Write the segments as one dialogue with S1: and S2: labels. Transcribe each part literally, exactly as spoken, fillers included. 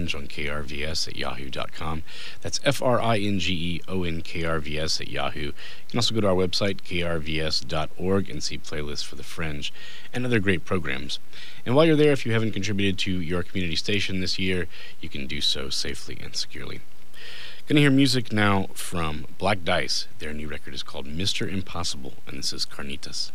S1: Fringe on K R V S at yahoo dot com. That's F R I N G E O N K R V S at Yahoo. You can also go to our website, K R V S dot org, and see playlists for The Fringe and other great programs. And while you're there, if you haven't contributed to your community station this year, you can do so safely and securely. Gonna hear music now from Black Dice. Their new record is called Mister Impossible, and this is Carnitas.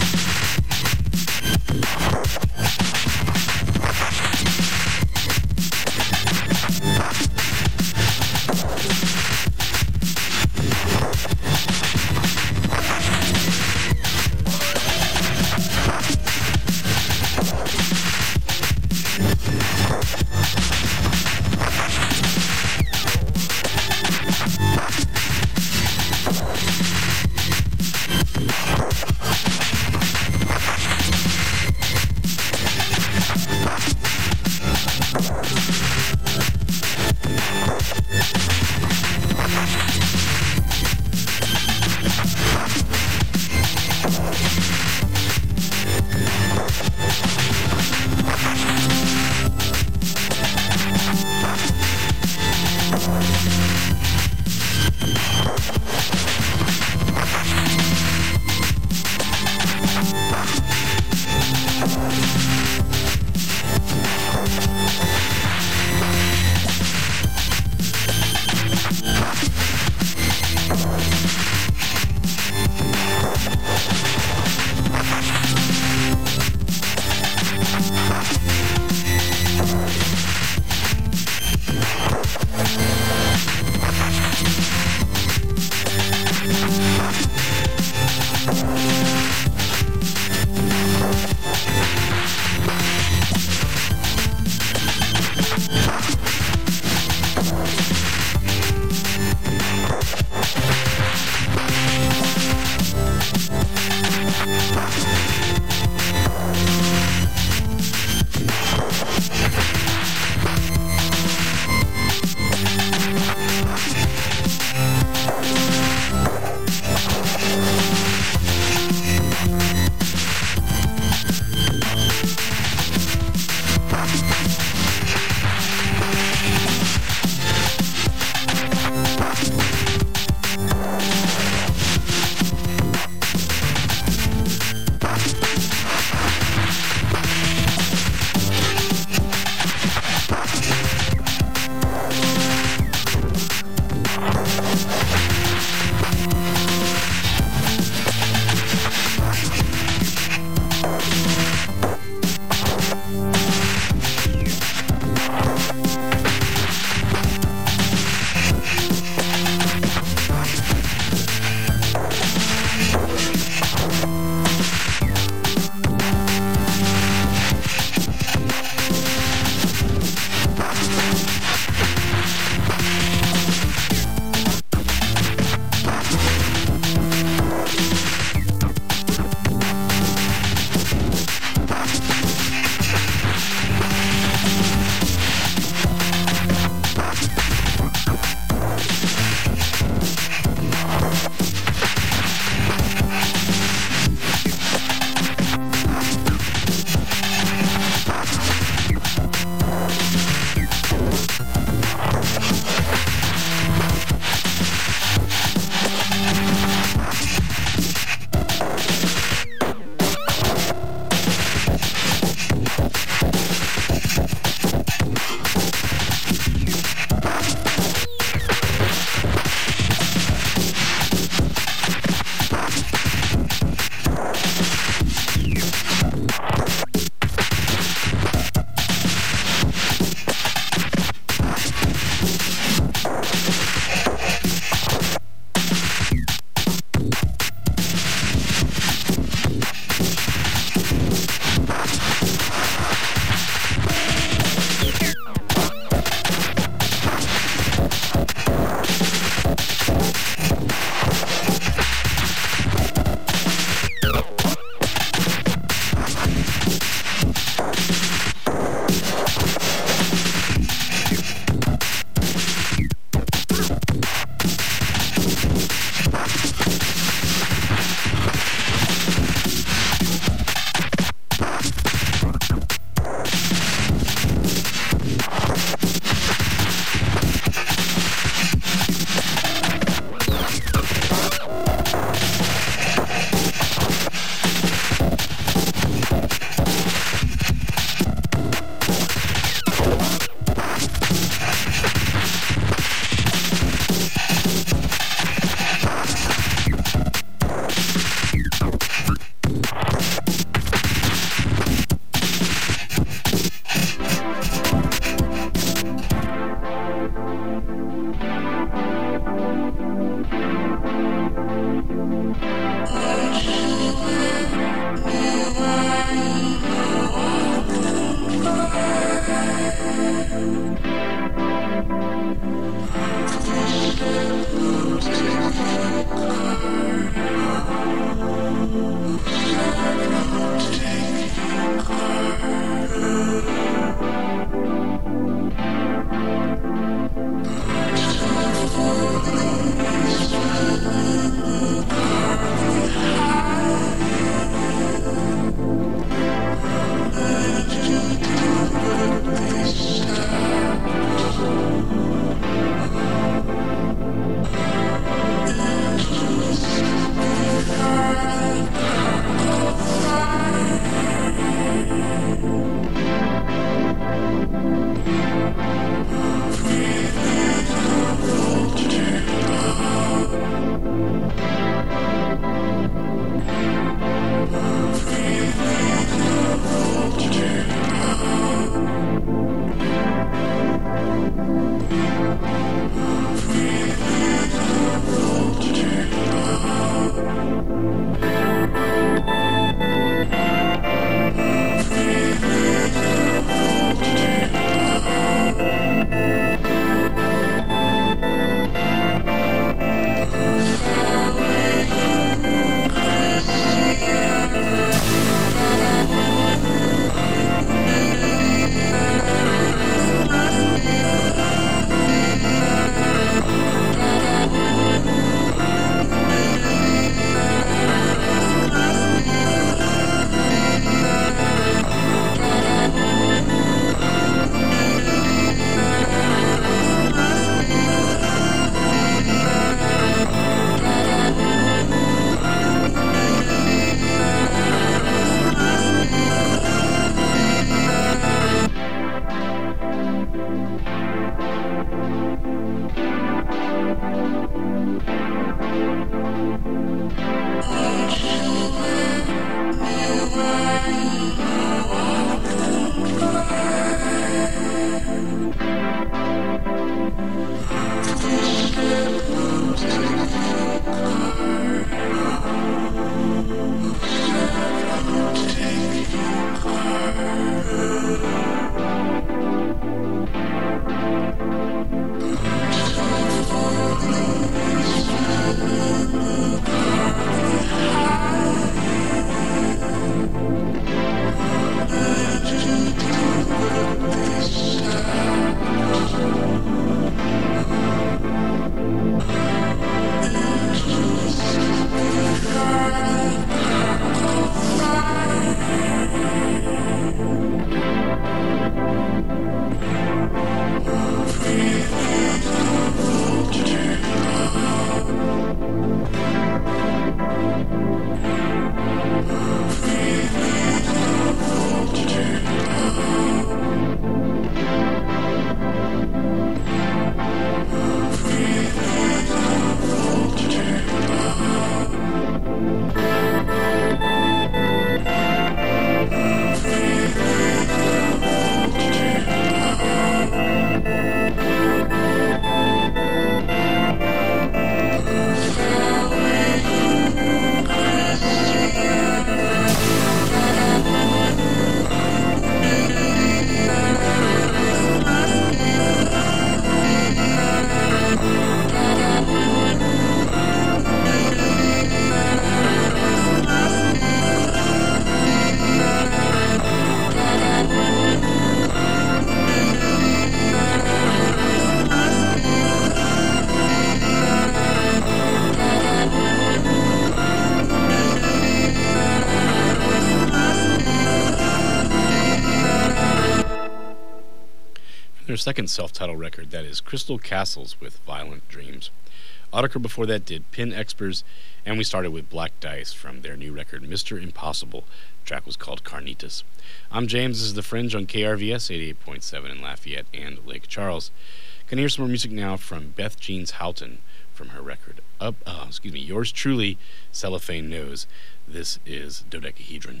S1: second self-titled record, that is Crystal Castles with Violent Dreams. Autechre before that did Pin Expers, and we started with Black Dice from their new record Mister Impossible. The track was called Carnitas. I'm James, this is The Fringe on K R V S eighty-eight point seven in Lafayette and Lake Charles. Gonna hear some more music now from Beth Jeans Houghton from her record Up, uh, excuse me, Yours Truly, Cellophane Nose. This is Dodecahedron.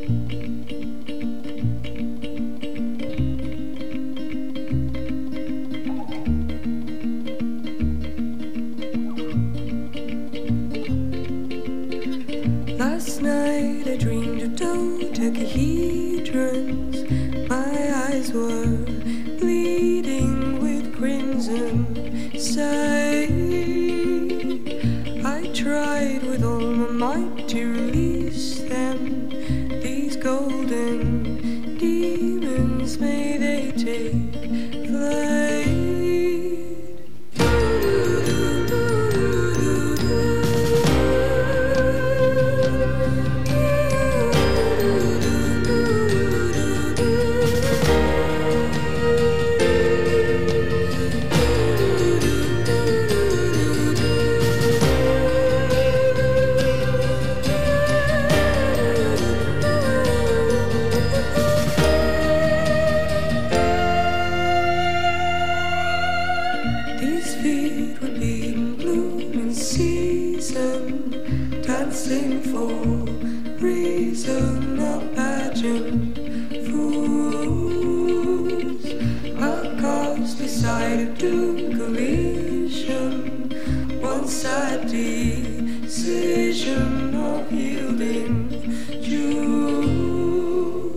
S2: Last night I dreamed of dodecahedrons. My eyes were bleeding with crimson sight. I tried with all my might to release them. These golden demons, may they take flight. Decision of yielding Jews.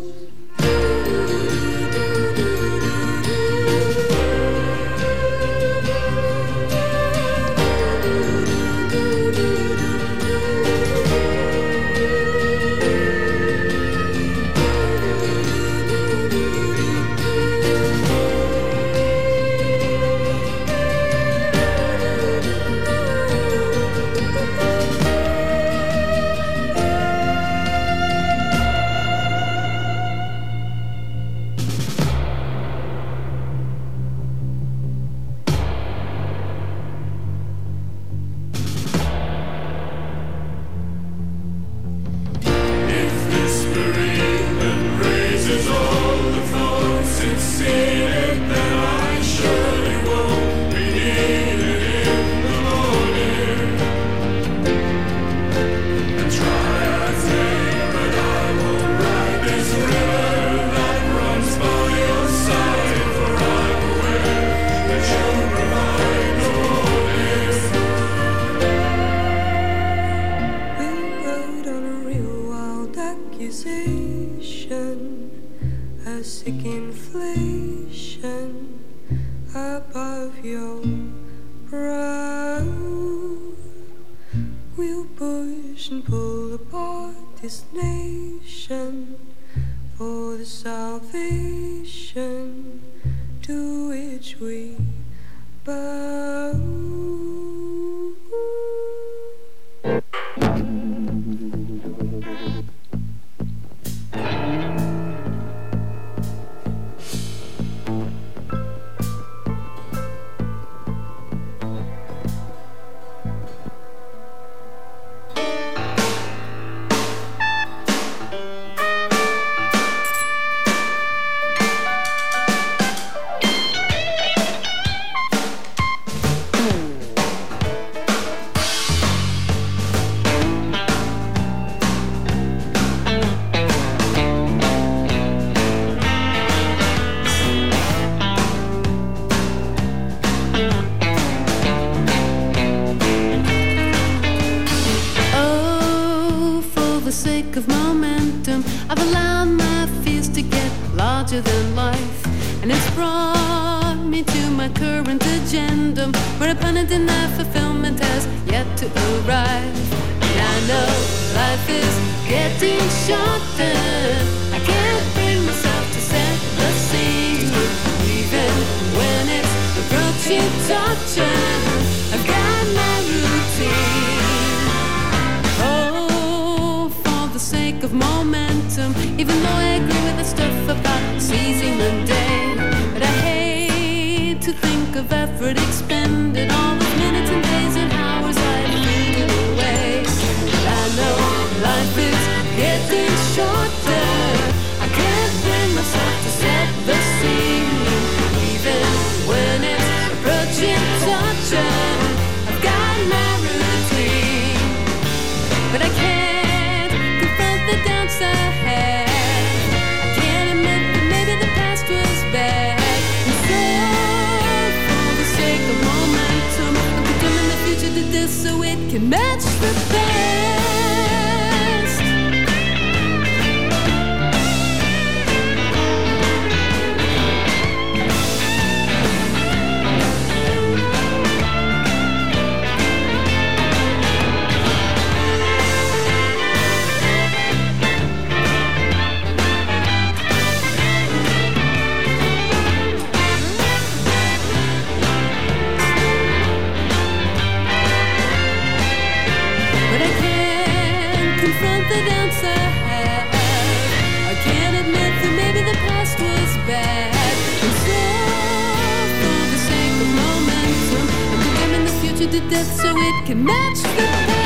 S3: Even though I agree with the stuff about seizing the day, but I hate
S2: of effort expended, all those minutes and days and hours I've faded away. And I know life is getting shorter. I can't bring myself to set the scene, even when it's approaching torture. I've got my routine, but I can't confront the downside. I can't admit that maybe the past was bad. And so, for the sake of momentum, I'm condemning the future to this so it can match the past. To death so it can match the past.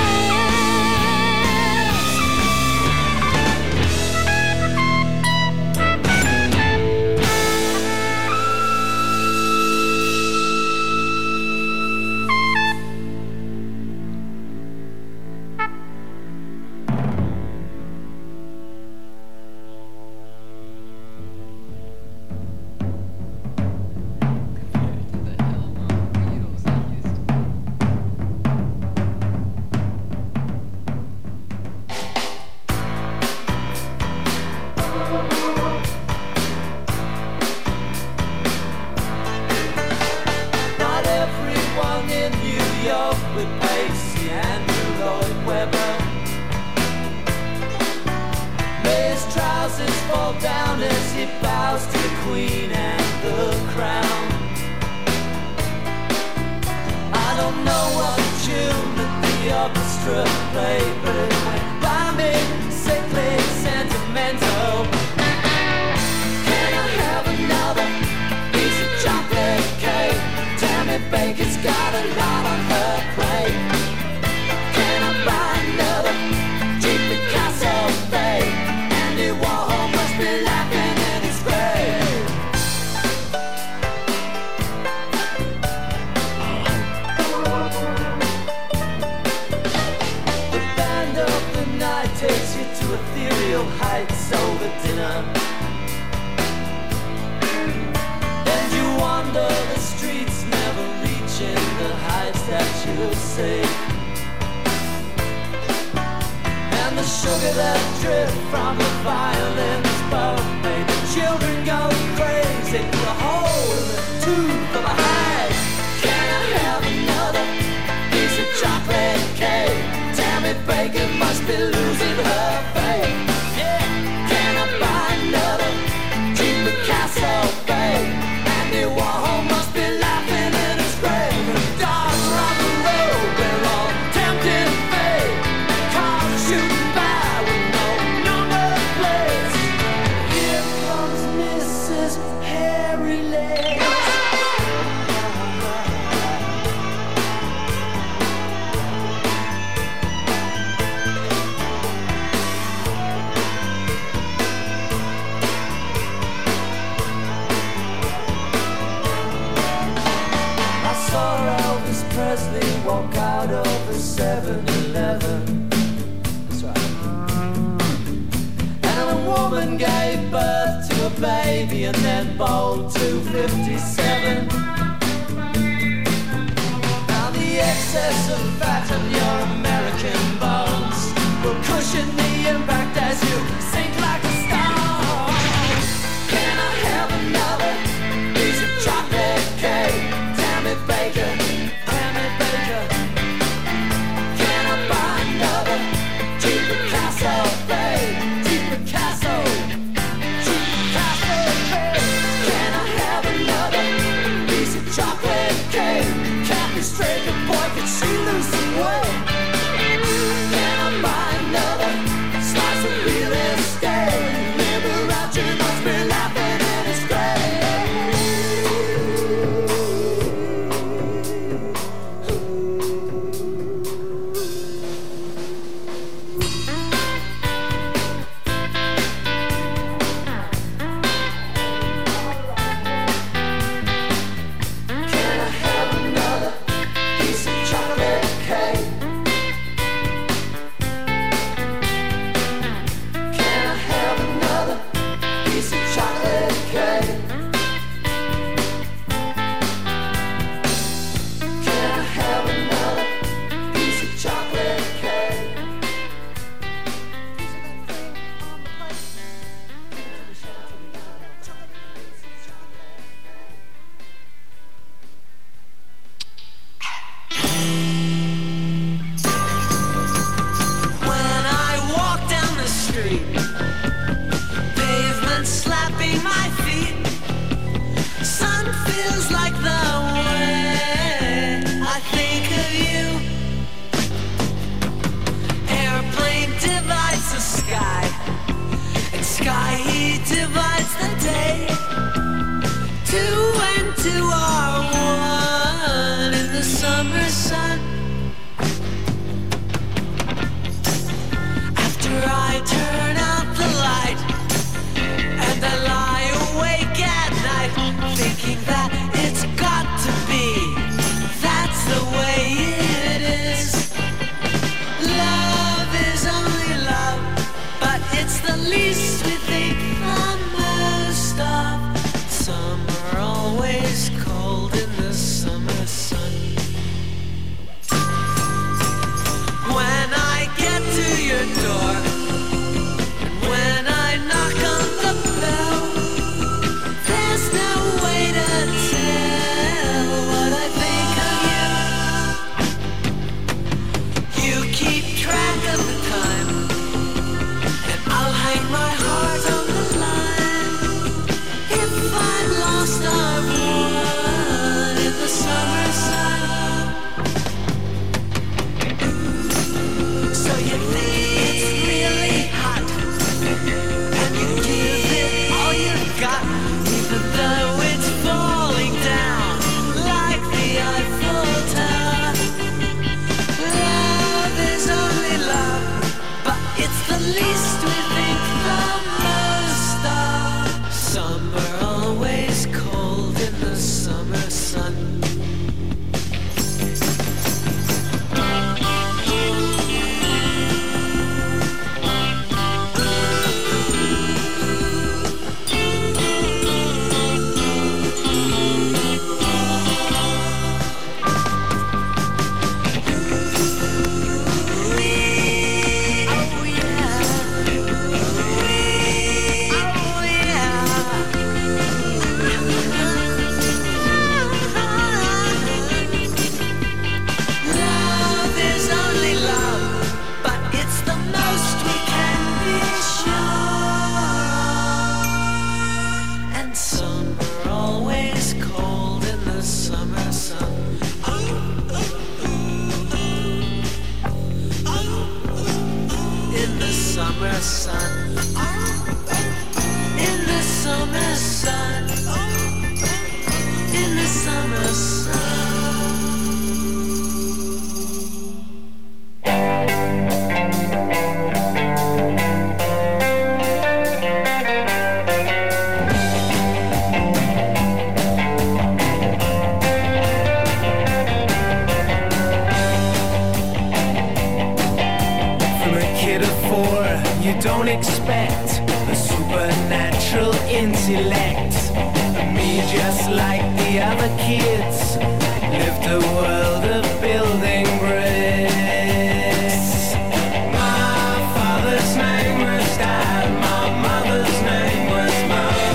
S3: you don't expect the supernatural intellect. Me, just like the other kids, lived a world of building bricks. My father's name was Dad, my mother's name was Mom.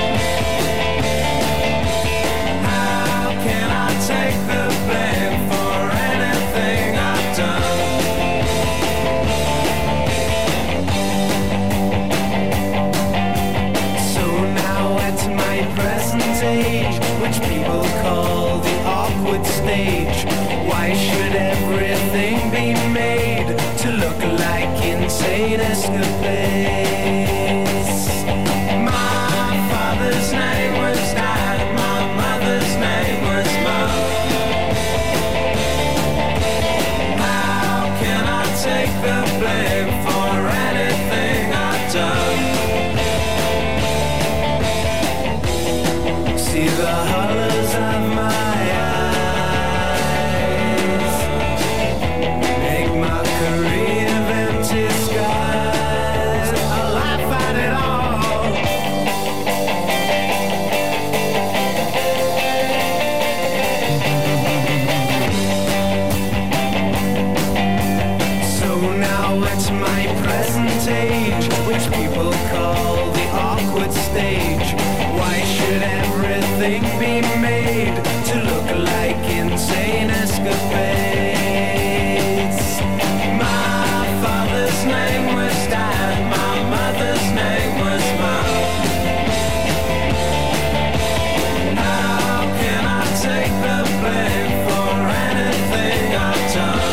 S3: How can I take the blame for anything I've done? So now at my present age, which people call the awkward stage, why should everything be made to look like insane escapades? My father's name was Dad, my mother's name was Mom. How can I take the blame for anything I've done? See the hollows of my eyes, make my career of empty skies. I'll laugh at it all. So now at my present age, which people call the awkward stage, why should everything be made to look like insane escapades? My father's name was Dad, my mother's name was Mom. How can I take the blame for anything I've done?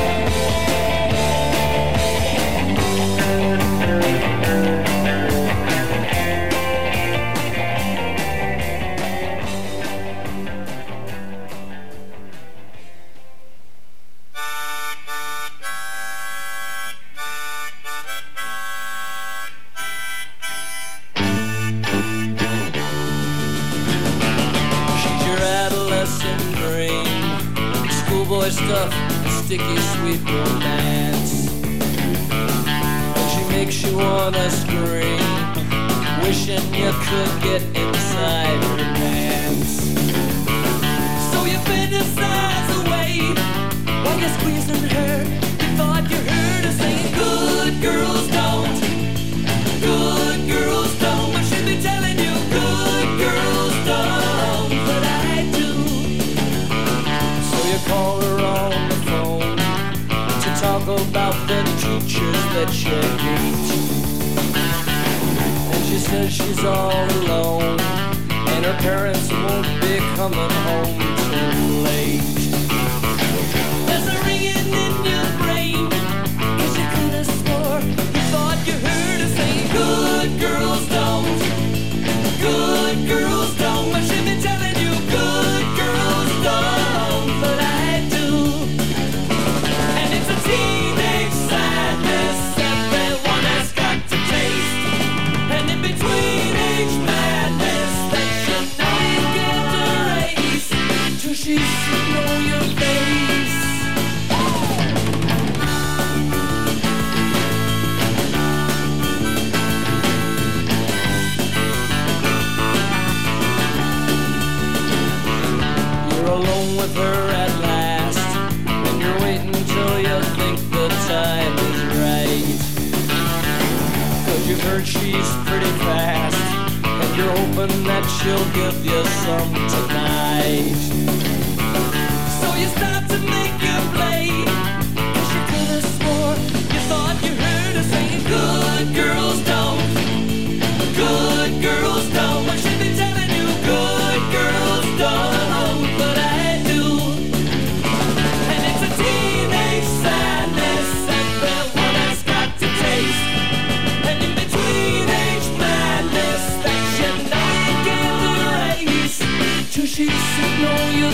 S4: She's your adolescent dream, schoolboy stuff, sticky sweet romance. She makes you wanna scream, wishing you could get inside her pants. So you fantasize away while you're squeezing her. You thought you heard her saying, "Good girls don't, good girls don't." But she'd be telling you, "Good girls don't," but I do. So you call her on the phone to talk about the teachers that you hate. And she says she's all alone, and her parents won't be coming home too late. There's a ringing in your brain, 'cause you could have swore you thought you heard her say, "Good girls don't, good girls don't." But she'd be telling you, "Good girls don't," but I do. And it's a teenage sadness everyone has got to taste. And in between age madness that you know you can't erase, till she's sitting on your face. You're alone with her at last, and you're waiting till you think the time is right. 'Cause you've heard she's pretty fast, and you're hoping that she'll give you some tonight. So you start to make your play, 'cause you could have swore you thought you heard her saying, "Good girls don't, good girls don't." But she'd be telling you, "Good girls don't," but I do. And it's a teenage sadness everyone has got to taste. And in between age madness that you know you can't erase, till she's sitting on your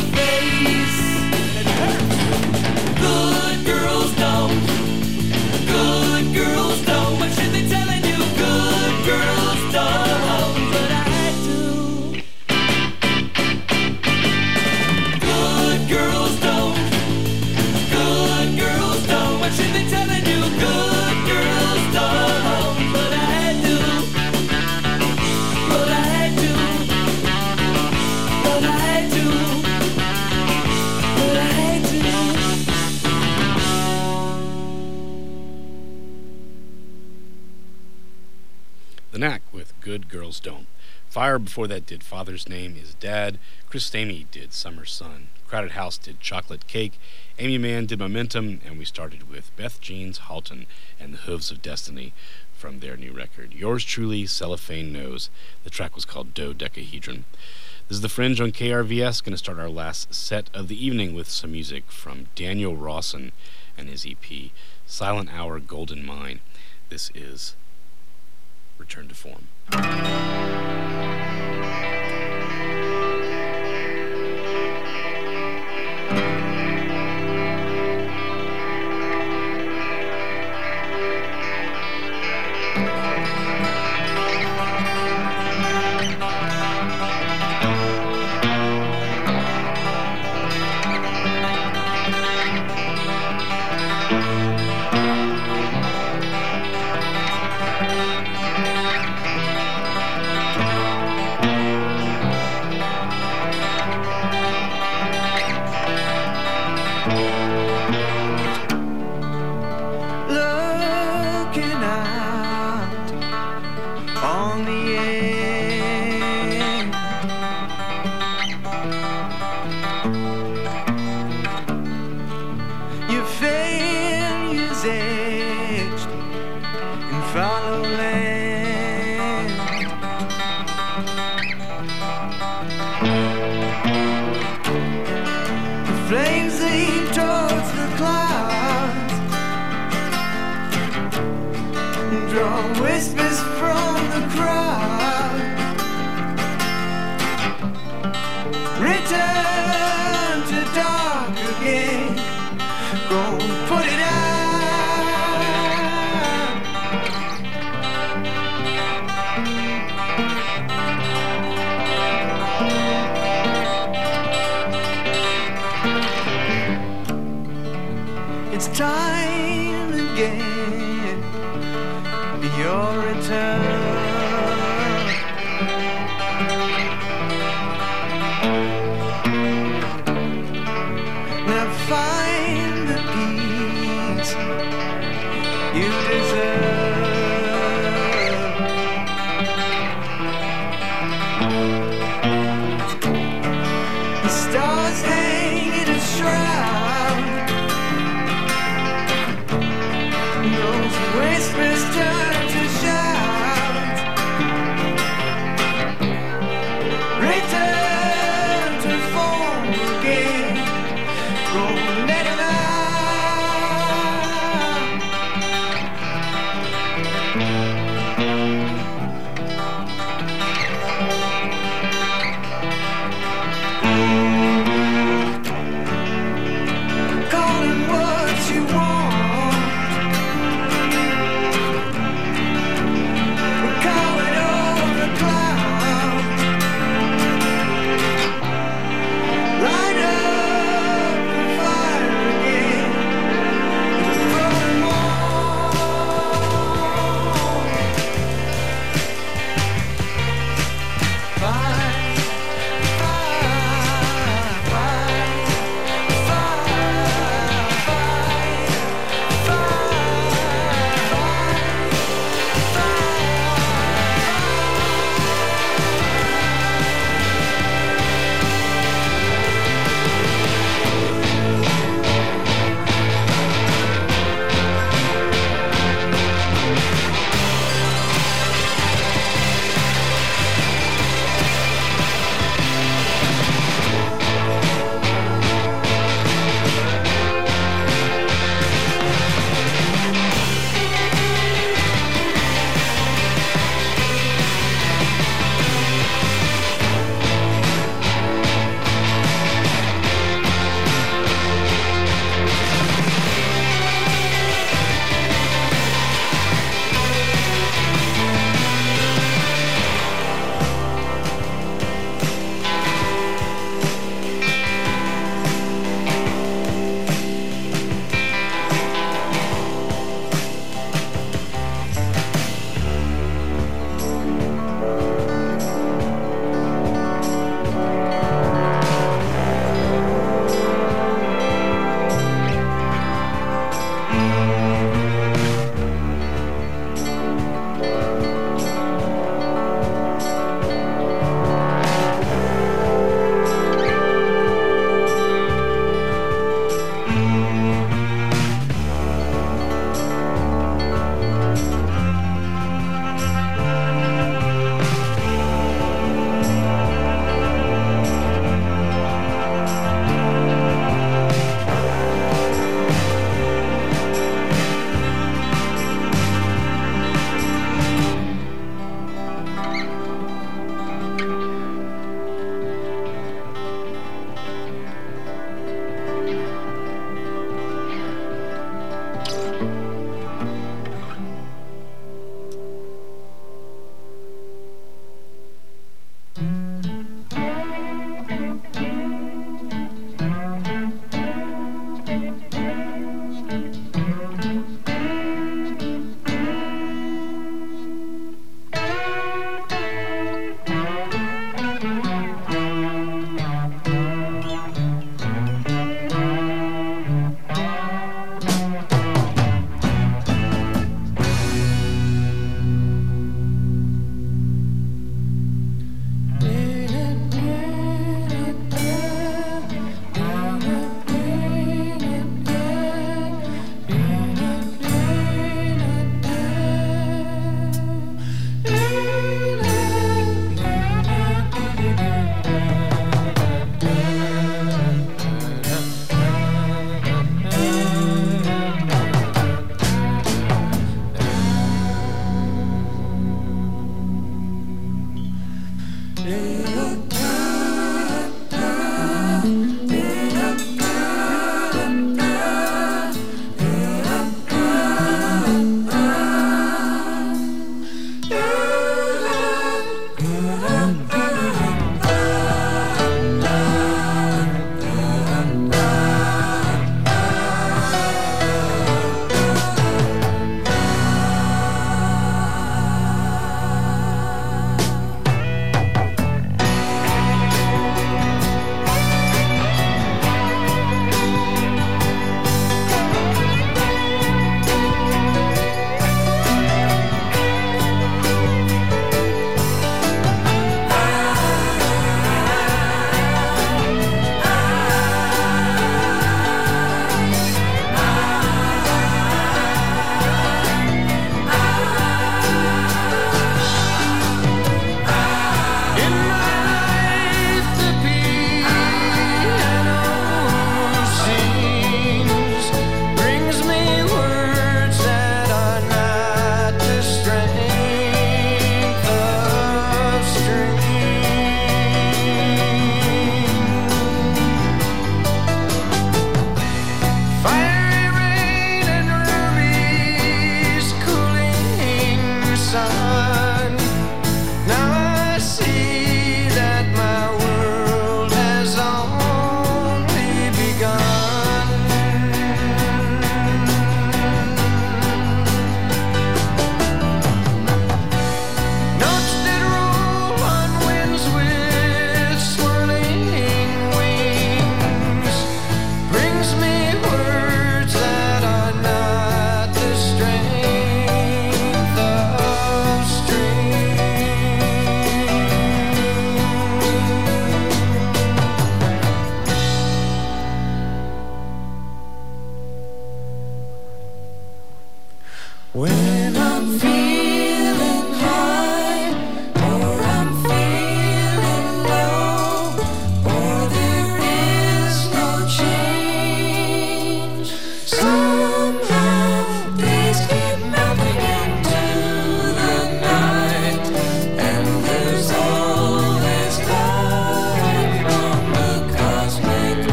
S1: Good Girls Don't. Fire before that did Father's Name is Dad. Chris Stamey did Summer Sun. Crowded House did Chocolate Cake. Amy Mann did Momentum. And we started with Beth Jeans Halton and the Hooves of Destiny from their new record. Yours truly, Cellophane Knows. The track was called Dodecahedron. This is The Fringe on K R V S. Going to start our last set of the evening with some music from Daniel Rawson and his E P, Silent Hour Golden Mine. This is Return to Form.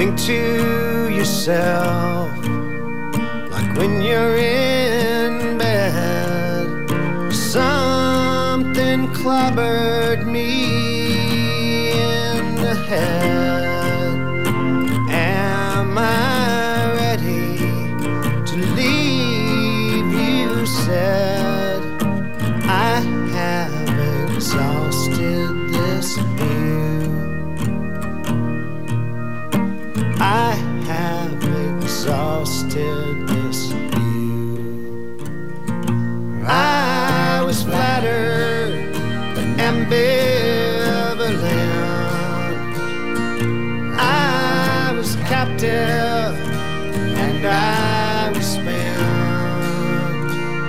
S3: think to yourself, like when you're in bed, something clobbered me in the head. Am I ready to leave? You said I have exhausted this view. I have exhausted this view. I was flattered but ambivalent. I was captive and I was spent.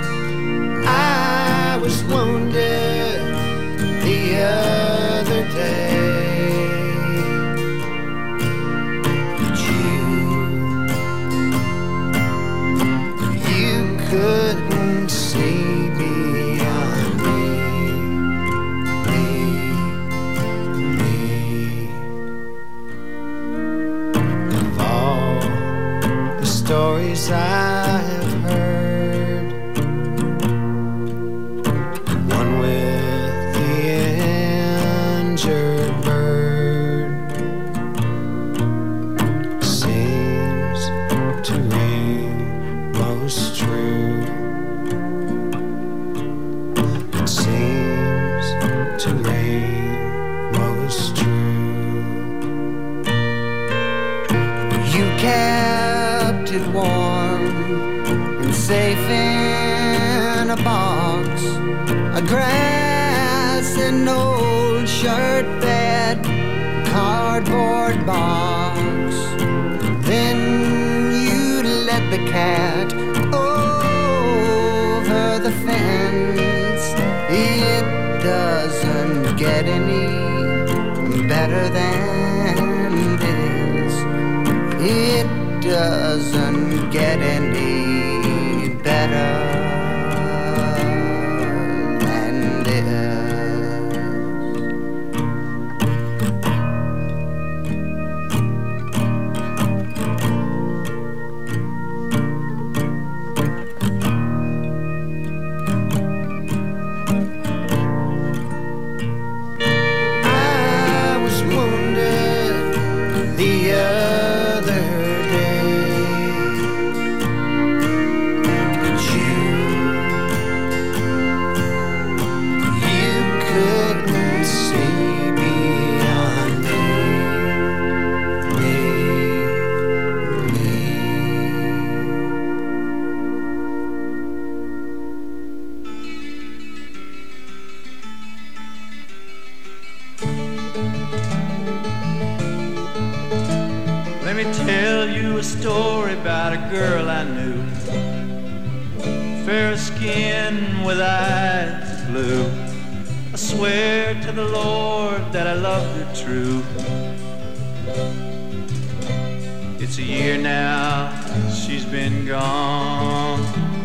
S3: I was wounded the other day. Couldn't see beyond me, me, me. Of all the stories I have heard, the one with the injured bird seems to ring most true. To reign most true. You kept it warm and safe in a box, a grass and old shirt bed, cardboard box. Then you let the cat over the fence. It doesn't get any better than this. It doesn't get any better than this.
S5: Let me tell you a story about a girl I knew, fair skin with eyes of blue. I swear to the Lord that I loved her true. It's a year now she's been gone.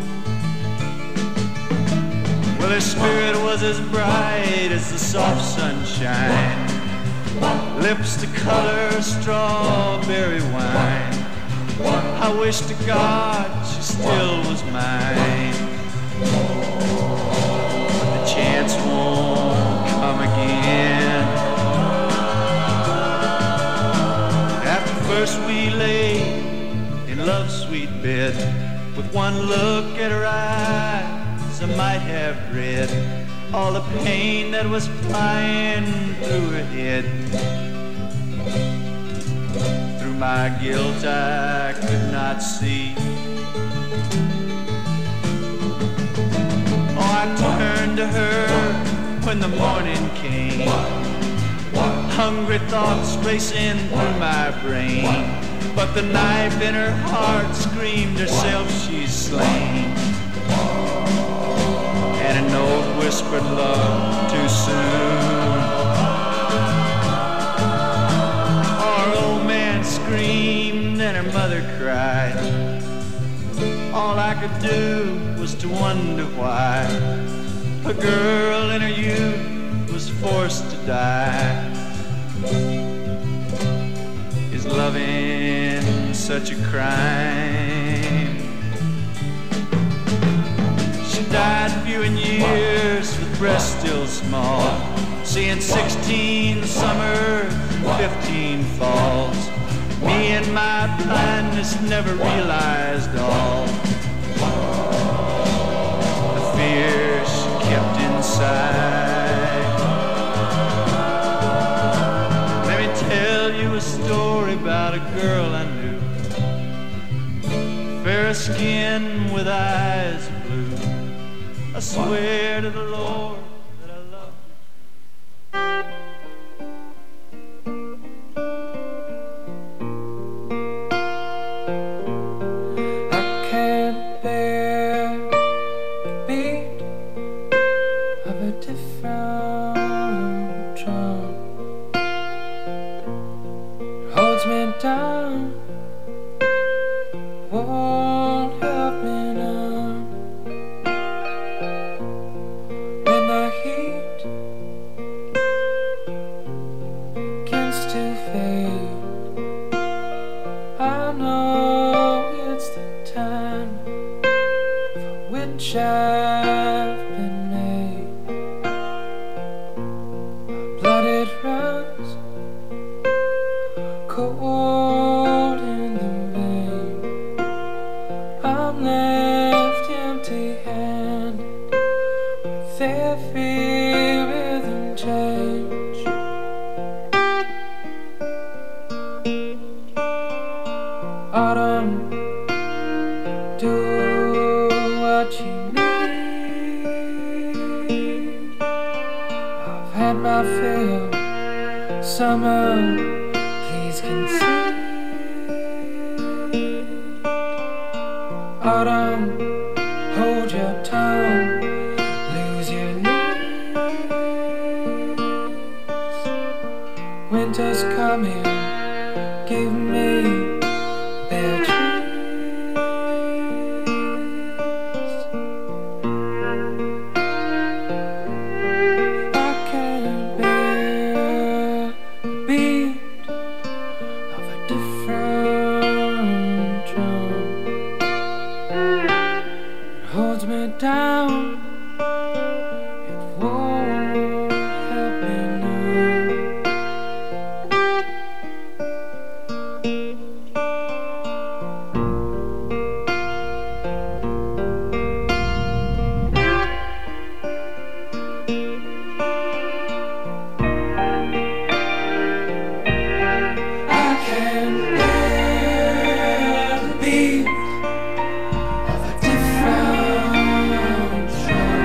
S5: Well, her spirit was as bright as the soft sunshine, lips the color strawberry wine. I wish to God she still was mine, but the chance won't come again. After first we lay in love's sweet bed, with one look at her eyes I might have read all the pain that was flying through her head. Through my guilt I could not see. Oh, I turned to her when the morning came, hungry thoughts racing through my brain, but the knife in her heart screamed herself she's slain. And a note whispered love too soon. Our old man screamed and her mother cried. All I could do was to wonder why a girl in her youth was forced to die. Is loving such a crime? She died a few in years with breasts still small, seeing sixteen summers, fifteen falls. Me and my blindness never realized all the fear she kept inside. Let me tell you a story about a girl I knew, fair skin with eyes of blue. I swear to the Lord that I love
S3: I can't bear the beat of a different drum. It holds me down, won't help me now. When the heat begins to fade, I know it's the time for which I've been made. My blood it runs cold in the vein. I'm left empty-handed with every rhythm change. Autumn, do what you need. I've had my fill. Summer, please concede. Autumn, hold your tongue, lose your knees. Winter's coming, give me bare trees. I can't bear the beat of a different drum. It holds me down, it won't help me now. I can't bear the beat of a different drum.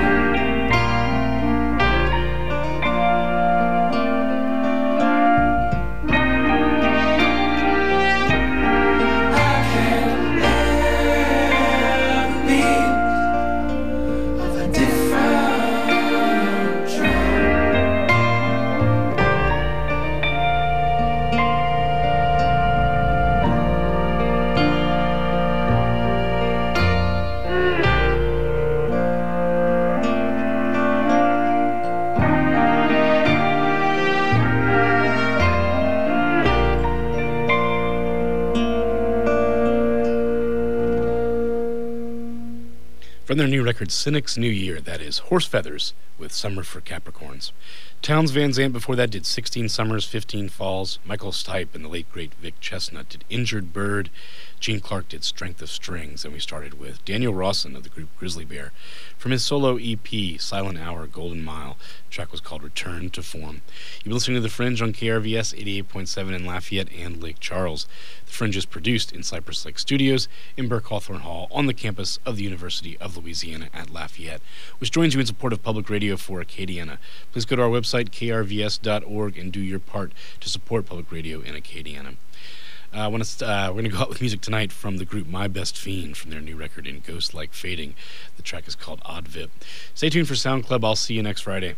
S3: I can't bear the beat of a different drum.
S1: From their new record, Cynic's New Year, that is Horse Feathers with Summer for Capricorns. Townes Van Zandt before that did sixteen Summers, fifteen Falls. Michael Stipe and the late great Vic Chestnut did Injured Bird. Gene Clark did Strength of Strings. And we started with Daniel Rawson of the group Grizzly Bear from his solo E P, Silent Hour, Golden Mile. The track was called Return to Form. You've been listening to The Fringe on K R V S eighty-eight point seven in Lafayette and Lake Charles. The Fringe is produced in Cypress Lake Studios in Burke Hawthorne Hall on the campus of the University of Louisiana at Lafayette, which joins you in support of public radio for Acadiana. Please go to our website, K R V S dot org, and do your part to support public radio in Acadiana. Uh, when it's, uh, we're going to go out with music tonight from the group My Best Fiend from their new record In Ghost Like Fading. The track is called Odd Vip. Stay tuned for Sound Club. I'll see you next Friday.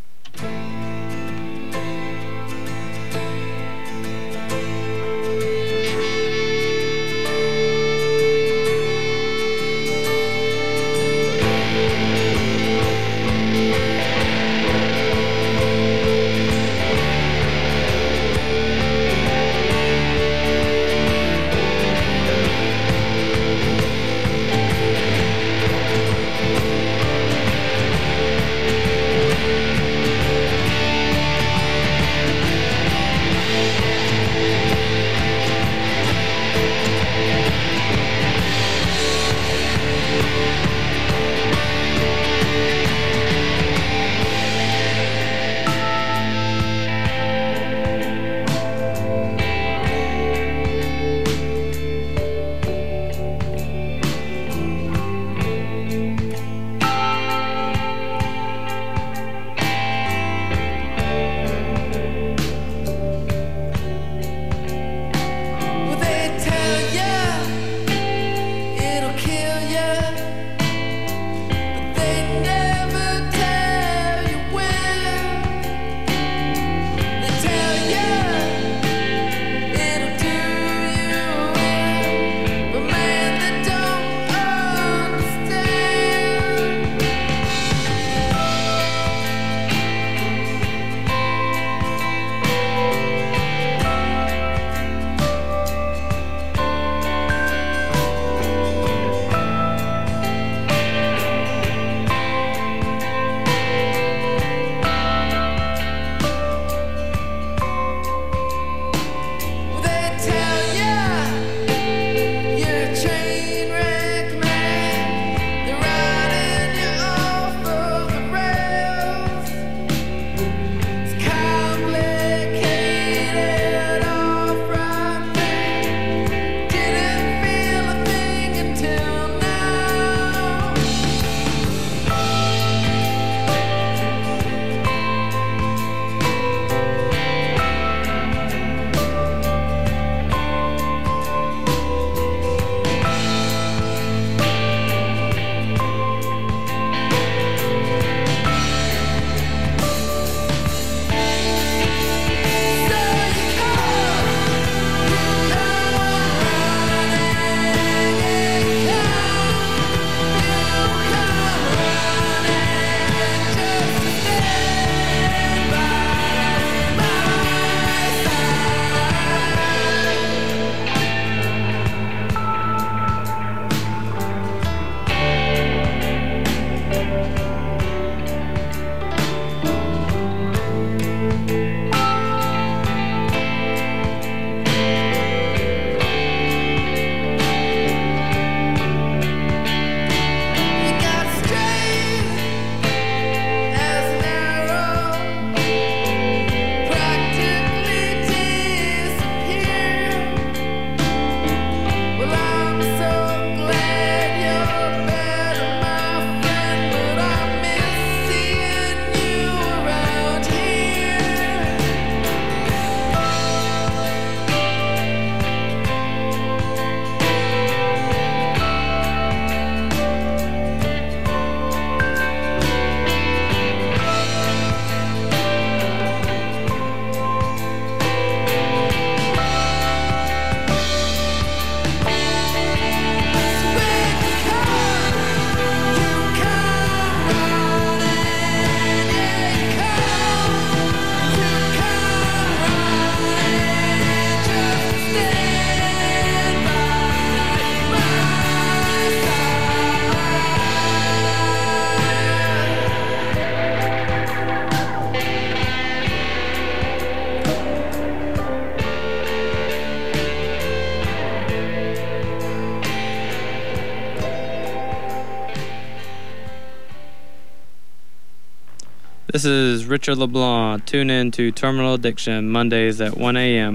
S6: This is Richard LeBlanc. Tune in to Terminal Addiction Mondays at one a.m.